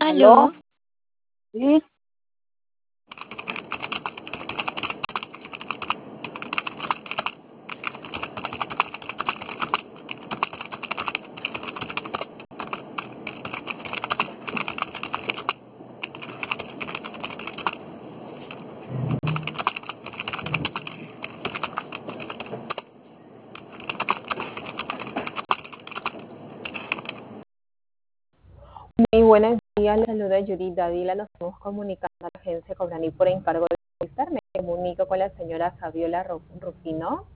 ¿Aló? ¿Aló? Sí, Muy buenos días, les saluda Judith Davila. Nos estamos comunicando a la agencia Cobrani por encargo de Movistar. Me comunico con la señora Fabiola Rufino.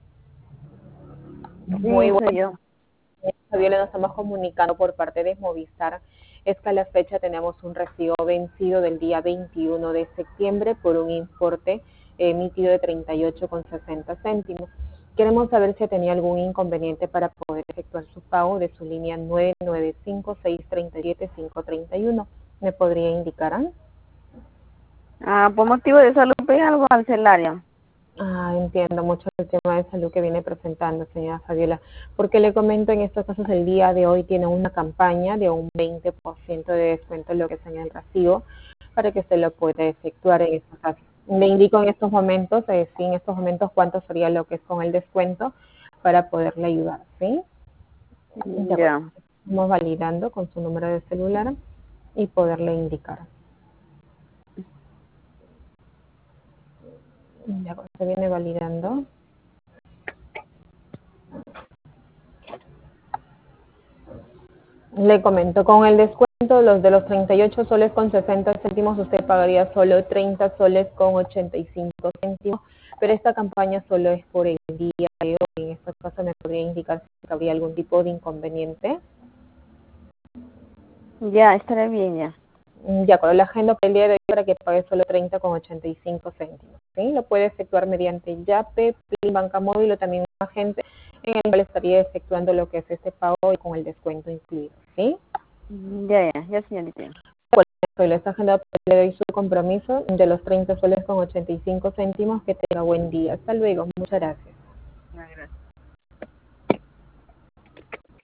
Muy sí, buenas soy yo. días, Fabiola. Nos estamos comunicando por parte de Movistar. Es que a la fecha tenemos un recibo vencido del día 21 de septiembre por un importe emitido de 38,60 céntimos. Queremos saber si tenía algún inconveniente para poder efectuar su pago de su línea 995-637-531. ¿Me podría indicar? Por motivo de salud, pedí algo cancelario. Entiendo mucho el tema de salud que viene presentando, señora Fabiola, porque le comento, en estos casos el día de hoy tiene una campaña de un 20% de descuento en lo que es en el recibo para que se lo pueda efectuar en estos casos. Le indico en estos momentos, sí, en estos momentos cuánto sería lo que es con el descuento para poderle ayudar, ¿sí? De acuerdo. Ya. Estamos validando con su número de celular y poderle indicar. De acuerdo, se viene validando. Le comento, con el descuento, los de los 38 soles con 60 céntimos, usted pagaría solo 30 soles con 85 céntimos, pero esta campaña solo es por el día de hoy. En este caso me podría indicar si habría algún tipo de inconveniente. Ya, estaré bien ya. De acuerdo, la agenda para el día de hoy para que pague solo 30,85 céntimos. ¿Sí? Lo puede efectuar mediante YAPE, PLIN, Banca Móvil o también un agente en el cual estaría efectuando lo que es este pago y con el descuento incluido. ¿Sí? Ya, señorita. Bueno, esta agenda le doy su compromiso de los 30 soles con 85 céntimos. Que tenga buen día. Hasta luego. Muchas gracias.